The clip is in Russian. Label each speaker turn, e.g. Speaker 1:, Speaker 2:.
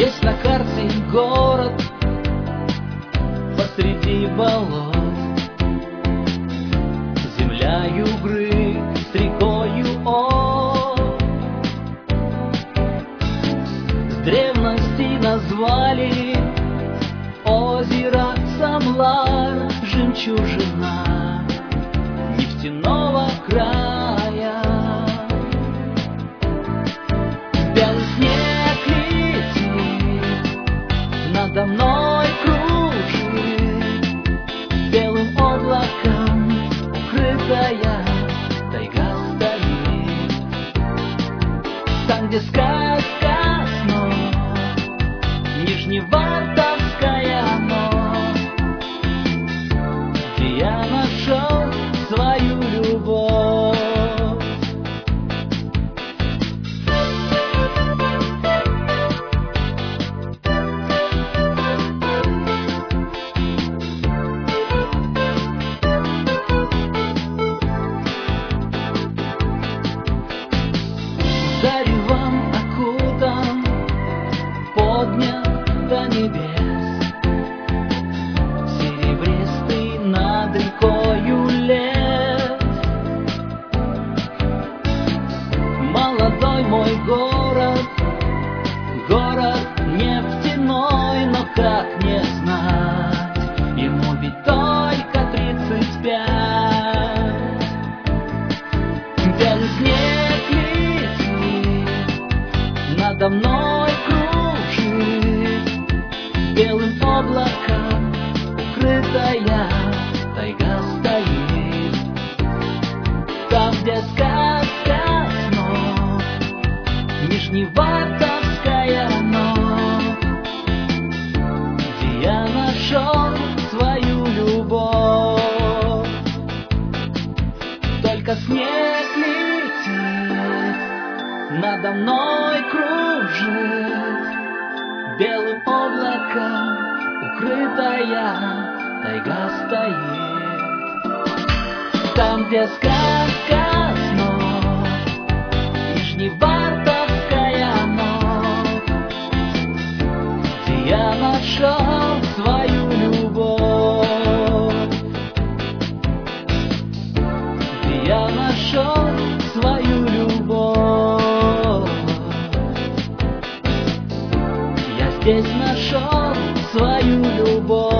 Speaker 1: Есть на карте город посреди болот, земля югры с рекою О. С древности назвали озеро Самлар жемчужина нефтяного края. Белый снег летит, надо мной кружит, белым облаком укрытая тайга стоит. Там, где сказка снов, Нижневартовская ночь, где я нашел свою любовь. Заревом окутан, поднят до небес, серебристый над рекою лес. Молодой мой город, город нефтяной, но как не знать, ему ведь только 35. Белый снег летит, надо мной кружит, белым облаком укрытая тайга стоит. Там, где сказка снов, Нижневартовская ночь, где я нашел свою любовь. Только снег летит, надо мной кружит, белым облаком укрытая тайга стоит. Там, где сказка снов, Нижневартовская ночь, где я нашел свою любовь, где я нашел свою любовь. Я здесь нашел свою любовь.